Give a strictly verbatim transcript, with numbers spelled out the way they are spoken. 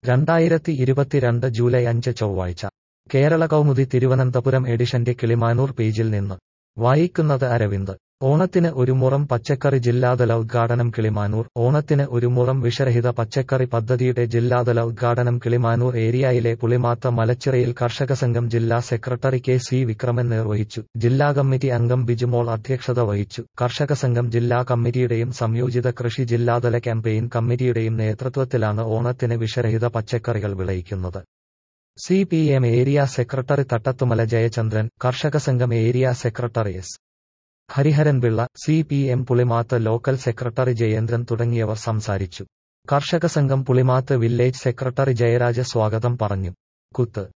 രണ്ടായിരത്തി ഇരുപത്തിരണ്ട് ജൂലൈ അഞ്ച് ചൊവ്വാഴ്ച കേരള കൗമുദി തിരുവനന്തപുരം എഡിഷന്റെ കിളിമാനൂർ പേജിൽ നിന്ന് വായിക്കുന്നത് അരവിന്ദ്. ഓണത്തിന് ഒരു മുറം പച്ചക്കറി ജില്ലാതല ഉദ്ഘാടനം കിളിമാനൂർ. ഓണത്തിന് ഒരു മുറം വിഷരഹിത പച്ചക്കറി പദ്ധതിയുടെ ജില്ലാതല ഉദ്ഘാടനം കിളിമാനൂർ ഏരിയയിലെ പുളിമാത്ത മലച്ചിറയിൽ കർഷകസംഘം ജില്ലാ സെക്രട്ടറി കെ സി വിക്രമൻ നിർവഹിച്ചു. ജില്ലാ കമ്മിറ്റി അംഗം ബിജുമോൾ അധ്യക്ഷത വഹിച്ചു. കർഷകസംഘം ജില്ലാ കമ്മിറ്റിയുടെയും സംയോജിത കൃഷി ജില്ലാതല ക്യാമ്പയിൻ കമ്മിറ്റിയുടെയും നേതൃത്വത്തിലാണ് ഓണത്തിന് വിഷരഹിത പച്ചക്കറികൾ വിളയിക്കുന്നത്. C P M area secretary Thattathumala Jayachandran, കർഷകസംഘം area secretary S Hariharan Pillai, C P M Pulimath local secretary Jayendran തുടങ്ങിയവർ സംസാരിച്ചു. കർഷകസംഘം പുളിമാത്ത് വില്ലേജ് സെക്രട്ടറി ജയരാജ് സ്വാഗതം പറഞ്ഞു. കുത്ത്